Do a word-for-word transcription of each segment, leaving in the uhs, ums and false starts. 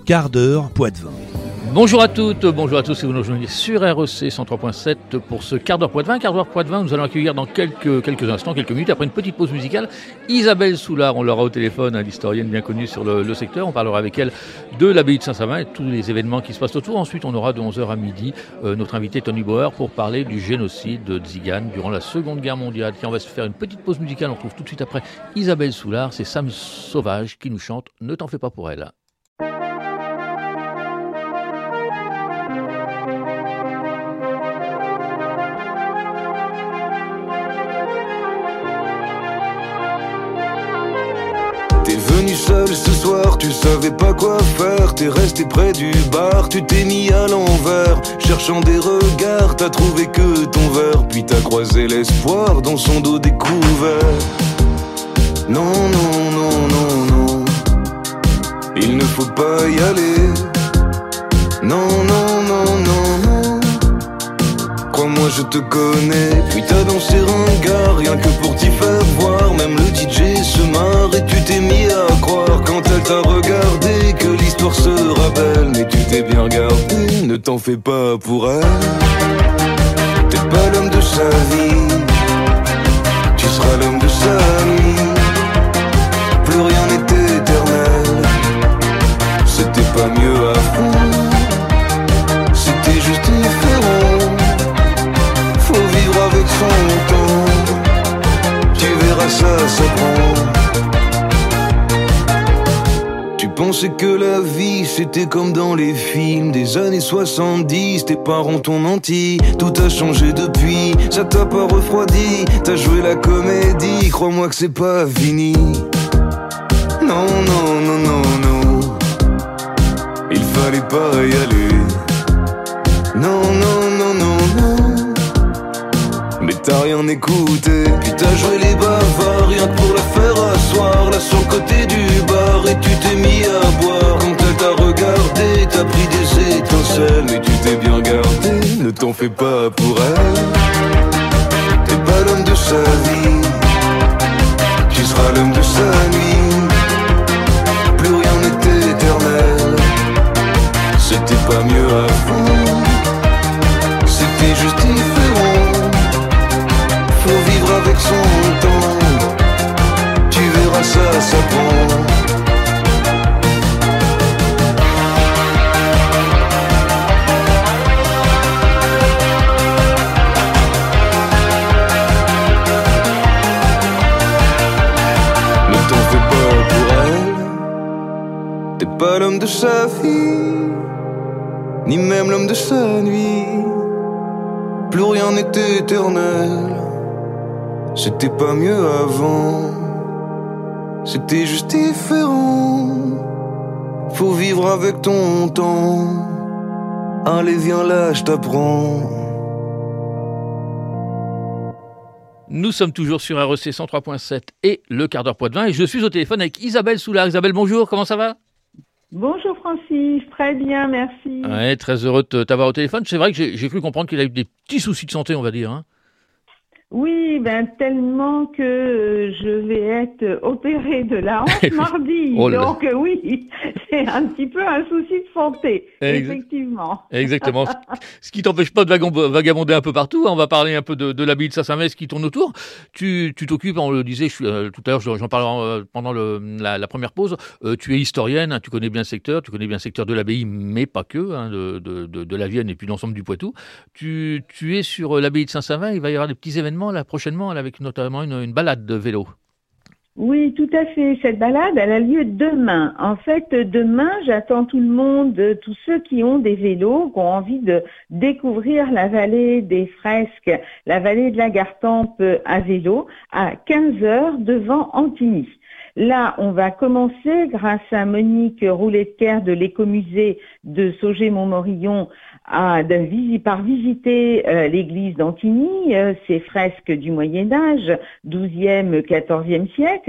quart d'heure Poitevin. Bonjour à toutes, bonjour à tous et vous nous rejoignez sur R E C cent trois point sept pour ce quart d'heure Poitevin. Quart d'heure Poitevin, nous allons accueillir dans quelques, quelques instants, quelques minutes, après une petite pause musicale, Isabelle Soulard. On l'aura au téléphone, hein, l'historienne bien connue sur le, le secteur. On parlera avec elle de l'abbaye de Saint-Savin et tous les événements qui se passent autour. Ensuite, on aura de onze heures à midi euh, notre invité Tony Bauer pour parler du génocide de Tziganes durant la Seconde Guerre mondiale. Tiens, on va se faire une petite pause musicale. On retrouve tout de suite après Isabelle Soulard. C'est Sam Sauvage qui nous chante « Ne t'en fais pas pour elle ». T'es venu seul ce soir, tu savais pas quoi faire. T'es resté près du bar, tu t'es mis à l'envers. Cherchant des regards, t'as trouvé que ton verre. Puis t'as croisé l'espoir dans son dos découvert. Non, non, non, non, non, il ne faut pas y aller. Non, non, non, non, non, crois-moi je te connais. Puis t'as dansé ringard, rien que pour t'y faire voir. Même le D J se marre et tu t'es mis à croire. Quand elle t'a regardé que l'histoire sera belle. Mais tu t'es bien regardé, ne t'en fais pas pour elle. T'es pas l'homme de sa vie, tu seras l'homme de sa nuit. Plus rien n'était éternel, c'était pas mieux avant. C'était juste différent, faut vivre avec son temps. Tu verras ça, ça prend. Tu pensais que la vie c'était comme dans les films des années soixante-dix. Tes parents t'ont menti, tout a changé depuis. Ça t'a pas refroidi, t'as joué la comédie. Crois-moi que c'est pas fini. Non, non, non, non, non, il fallait pas y aller. Non, non, non, non, non, mais t'as rien écouté. Puis t'as joué les bavards, rien que pour la faire asseoir. Là sur le côté du bar et tu t'es mis à boire. Quand elle t'a regardé, t'as pris des étincelles. Mais tu t'es bien gardé, ne t'en fais pas pour elle. T'es pas l'homme de sa vie, tu seras l'homme de sa nuit. Plus rien n'était éternel, c'était pas mieux avant. C'était juste différent, faut vivre avec son temps. Tu verras ça, ça prend. Ne t'en fais pas pour elle. T'es pas l'homme de sa vie, ni même l'homme de sa nuit. Plus rien n'était éternel, c'était pas mieux avant. C'était juste différent, faut vivre avec ton temps. Allez viens là, je t'apprends. Nous sommes toujours sur R E C cent trois point sept et le quart d'heure Poitevin et je suis au téléphone avec Isabelle Soulard. Isabelle, bonjour, comment ça va? Bonjour Francis, très bien, merci. Ouais, très heureux de t'avoir au téléphone. C'est vrai que j'ai, j'ai cru comprendre qu'il a eu des petits soucis de santé, on va dire. Hein. Oui, ben tellement que euh, je vais être opérée de la hanche mardi. Oh là. Donc euh, oui, c'est un petit peu un souci de santé, Ex- effectivement. Exactement. Ce qui t'empêche pas de vagab- vagabonder un peu partout. On va parler un peu de, de l'abbaye de Saint-Savin, ce qui tourne autour. Tu, tu t'occupes, on le disait je suis, euh, tout à l'heure, j'en parlerai euh, pendant le, la, la première pause. Euh, tu es historienne, hein, tu connais bien le secteur, tu connais bien le secteur de l'abbaye, mais pas que, hein, de, de, de, de la Vienne et puis de l'ensemble du Poitou. Tu, tu es sur euh, l'abbaye de Saint-Savin, il va y avoir des petits événements là prochainement, là, avec notamment une, une balade de vélo. Oui, tout à fait. Cette balade, elle a lieu demain. En fait, demain, j'attends tout le monde, tous ceux qui ont des vélos, qui ont envie de découvrir la vallée des Fresques, la vallée de la Gartempe à vélo, à quinze heures devant Antigny. Là, on va commencer, grâce à Monique Roulet-de-Kerre de l'écomusée de Saugé-Montmorillon, à, de, par visiter euh, l'église d'Antigny, euh, ses fresques du Moyen-Âge, douzième, quatorzième siècle.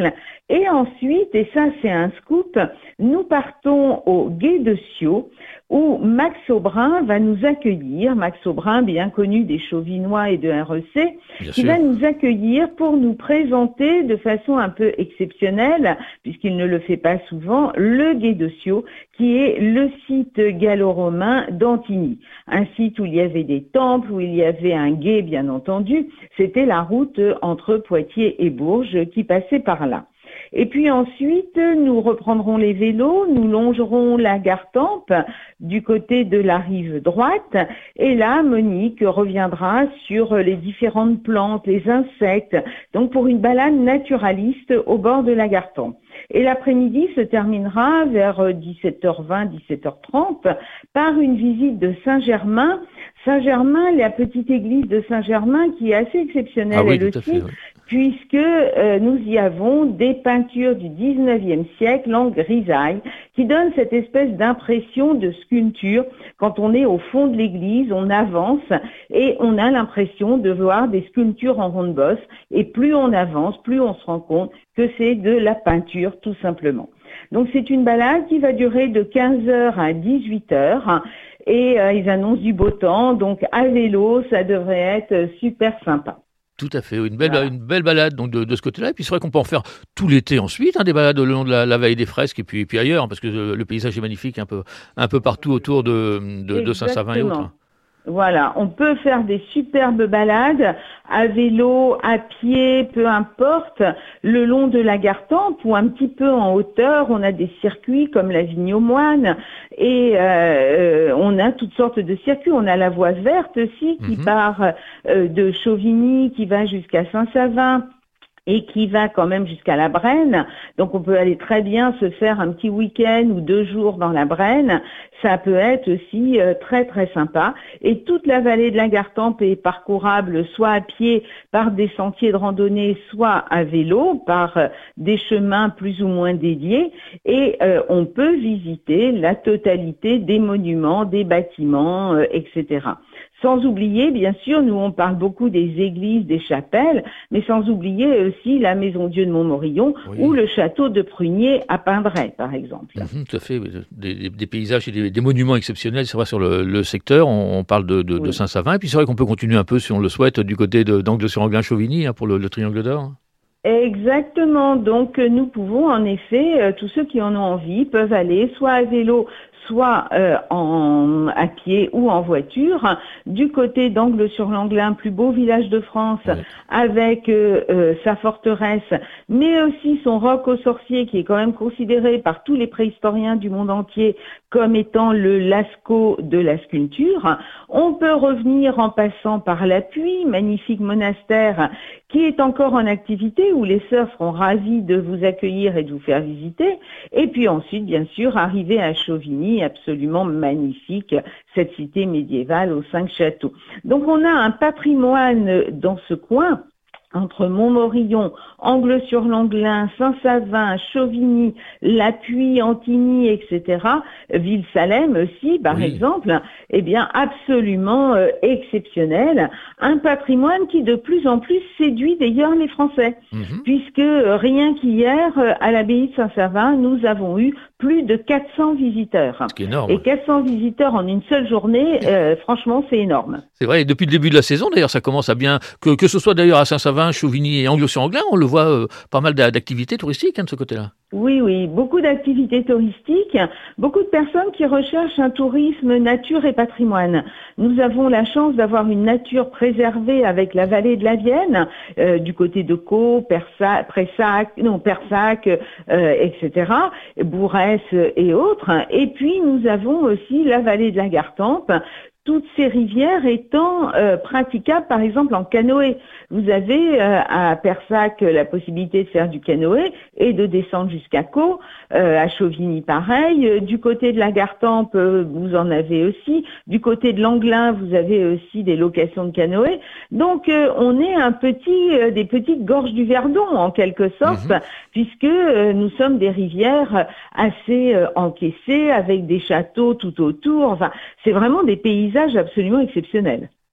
Et ensuite, et ça c'est un scoop, nous partons au Gué de Sceaux, où Max Aubrin va nous accueillir, Max Aubrin, bien connu des Chauvinois et de R E C, Bien qui sûr. va nous accueillir pour nous présenter de façon un peu exceptionnelle, puisqu'il ne le fait pas souvent, le Gué de Sceaux, qui est le site gallo-romain d'Antigny. Un site où il y avait des temples, où il y avait un gué, bien entendu. C'était la route entre Poitiers et Bourges qui passait par là. Et puis ensuite, nous reprendrons les vélos, nous longerons la Gartempe du côté de la rive droite. Et là, Monique reviendra sur les différentes plantes, les insectes, donc pour une balade naturaliste au bord de la Gartempe. Et l'après-midi se terminera vers dix-sept heures vingt, dix-sept heures trente par une visite de Saint-Germain. Saint-Germain, la petite église de Saint-Germain qui est assez exceptionnelle, Ah oui, elle tout à aussi, fait, oui. puisque euh, nous y avons des peintures du dix-neuvième siècle en grisaille qui donnent cette espèce d'impression de sculpture. Quand on est au fond de l'église, on avance et on a l'impression de voir des sculptures en ronde-bosse. Et plus on avance, plus on se rend compte que c'est de la peinture, tout simplement. Donc c'est une balade qui va durer de quinze heures à dix-huit heures. Et euh, ils annoncent du beau temps, donc à vélo, ça devrait être super sympa. Tout à fait, oui. une belle, Voilà. une belle balade donc de, de ce côté-là. Et puis c'est vrai qu'on peut en faire tout l'été ensuite, hein, des balades le long de la, la vallée des Fresques et puis, et puis ailleurs, parce que le, le paysage est magnifique un peu, un peu partout autour de, de, de Saint-Savin et autres. Voilà, on peut faire des superbes balades à vélo, à pied, peu importe, le long de la Gartempe ou un petit peu en hauteur. On a des circuits comme la Vigne aux Moines et euh, on a toutes sortes de circuits. On a la Voie verte aussi qui Mhm. part euh, de Chauvigny, qui va jusqu'à Saint-Savin et qui va quand même jusqu'à la Brenne. Donc on peut aller très bien se faire un petit week-end ou deux jours dans la Brenne. Ça peut être aussi euh, très très sympa. Et toute la vallée de la Gartempe est parcourable soit à pied par des sentiers de randonnée, soit à vélo par euh, des chemins plus ou moins dédiés. Et euh, on peut visiter la totalité des monuments, des bâtiments, euh, et cetera. Sans oublier, bien sûr, nous on parle beaucoup des églises, des chapelles, mais sans oublier aussi la Maison Dieu de Montmorillon Oui. ou le château de Prunier à Pindray, par exemple. Mhm, tout à fait, oui. des, des, des paysages et des, des monuments exceptionnels, c'est vrai, sur le, le secteur. On, on parle de, de, Oui. de Saint-Savin. Et puis c'est vrai qu'on peut continuer un peu, si on le souhaite, du côté de- d'Angle-sur-Anglin-Chauvigny, hein, pour le, le Triangle d'Or. Exactement. Donc euh, nous pouvons en effet, euh, tous ceux qui en ont envie peuvent aller soit à vélo, soit euh, en, à pied ou en voiture, du côté d'Angle-sur-Langlin, plus beau village de France, Ouais. avec euh, euh, sa forteresse, mais aussi son roc aux sorciers, qui est quand même considéré par tous les préhistoriens du monde entier comme étant le Lascaux de la sculpture. On peut revenir en passant par l'Appui, magnifique monastère qui est encore en activité, où les sœurs seront ravies de vous accueillir et de vous faire visiter. Et puis ensuite, bien sûr, arriver à Chauvigny, absolument magnifique, cette cité médiévale aux cinq châteaux. Donc on a un patrimoine dans ce coin, entre Montmorillon, Angle-sur-Langlin, Saint-Savin, Chauvigny, l'Appui, Antigny, et cetera, Ville-Salem aussi, par Oui. exemple, eh bien absolument euh, exceptionnel. Un patrimoine qui de plus en plus séduit d'ailleurs les Français, Mhm. puisque euh, rien qu'hier, euh, à l'abbaye de Saint-Savin, nous avons eu plus de quatre cents visiteurs. Ce qui est énorme. Et quatre cents visiteurs en une seule journée, euh, franchement, c'est énorme. C'est vrai, et depuis le début de la saison, d'ailleurs, ça commence à bien, que, que ce soit d'ailleurs à Saint-Savin, Chauvigny et Angle-sur-Anglin, on le voit, euh, pas mal d'a- d'activités touristiques, hein, de ce côté-là. Oui, oui, beaucoup d'activités touristiques, beaucoup de personnes qui recherchent un tourisme nature et patrimoine. Nous avons la chance d'avoir une nature préservée avec la vallée de la Vienne, euh, du côté de Caux, Persa, Pressac, non, Persac, euh, et cetera, Bourrès et autres. Et puis nous avons aussi la vallée de la Gartempe, toutes ces rivières étant euh, praticables, par exemple, en canoë. Vous avez euh, à Persac la possibilité de faire du canoë et de descendre jusqu'à Caux. Euh, à Chauvigny, pareil. Euh, du côté de la Gartempe, euh, vous en avez aussi. Du côté de l'Anglin, vous avez aussi des locations de canoë. Donc, euh, on est un petit, euh, des petites gorges du Verdon, en quelque sorte, Mhm. puisque euh, nous sommes des rivières assez euh, encaissées, avec des châteaux tout autour. Enfin, c'est vraiment des paysages absolument exceptionnels.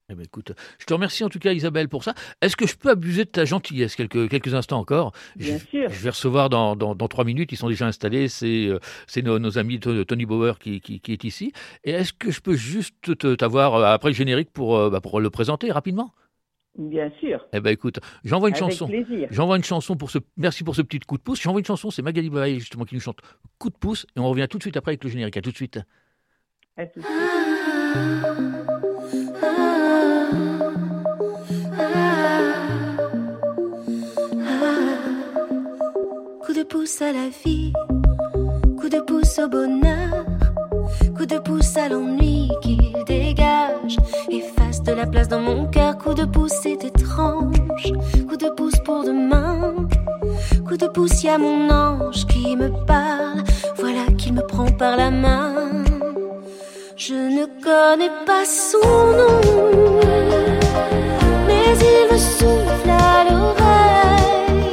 Eh ben, écoute, je te remercie en tout cas Isabelle pour ça. Est-ce que je peux abuser de ta gentillesse quelques, quelques instants encore? Bien je, sûr. Je vais recevoir dans, dans, dans trois minutes, ils sont déjà installés, c'est, euh, c'est nos, nos amis Tony Bauer qui, qui, qui est ici. Et est-ce que je peux juste te, t'avoir euh, après le générique pour, euh, bah, pour le présenter rapidement? Bien sûr. Eh ben écoute, j'envoie une Avec chanson. plaisir. J'envoie une chanson pour ce. Merci pour ce petit coup de pouce. J'envoie une chanson, c'est Magali Bavaille justement qui nous chante Coup de pouce et on revient tout de suite après avec le générique. À tout de suite. À tout de suite. Coup de pouce à la vie, coup de pouce au bonheur, coup de pouce à l'ennui qu'il dégage, efface de la place dans mon cœur. Coup de pouce c'est étrange, coup de pouce pour demain, coup de pouce y a mon ange qui me parle, voilà qu'il me prend par la main. Je ne connais pas son nom, mais il me souffle à l'oreille,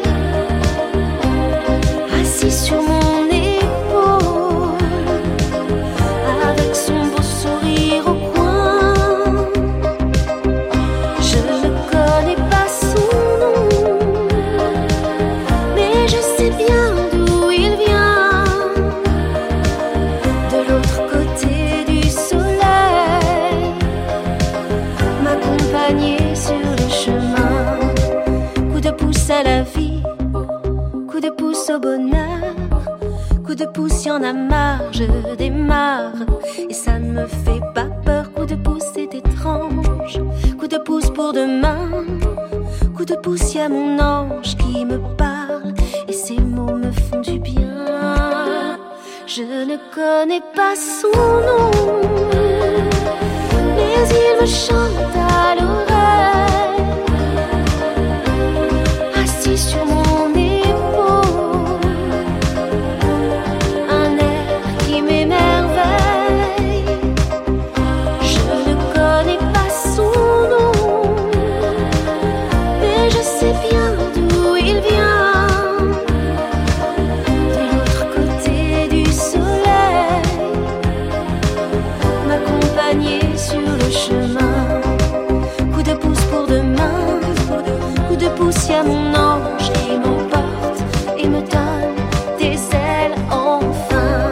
assis sur mon épaule, avec son beau sourire au coin. Je ne connais pas son nom, mais je sais bien d'où il vient, de l'autre côté du soleil, m'accompagner sur le chemin. Coup de pouce à la vie, coup de pouce au bonheur, coup de pouce, y'en a marre, je démarre, et ça ne me fait pas peur. Coup de pouce, c'est étrange, coup de pouce pour demain, coup de pouce, y'a mon ange qui me parle, et ces mots me font du bien. Je ne connais pas son nom, mais il me chante à l'oreille, assis sur mon épaule, un air qui m'émerveille. Je ne connais pas son nom, mais je sais bien d'où il vient, de l'autre côté du soleil, m'accompagner sur le chemin. Coup de pouce pour demain, coup de pouce, y'a mon ange qui m'emporte et me donne des ailes enfin.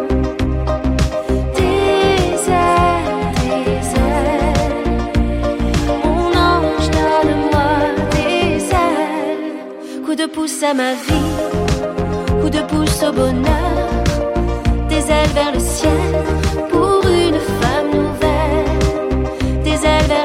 Des ailes, des ailes, mon ange donne-moi des ailes. Coup de pouce à ma vie, coup de pouce au bonheur, des ailes vers le ciel pour une femme nouvelle, des ailes vers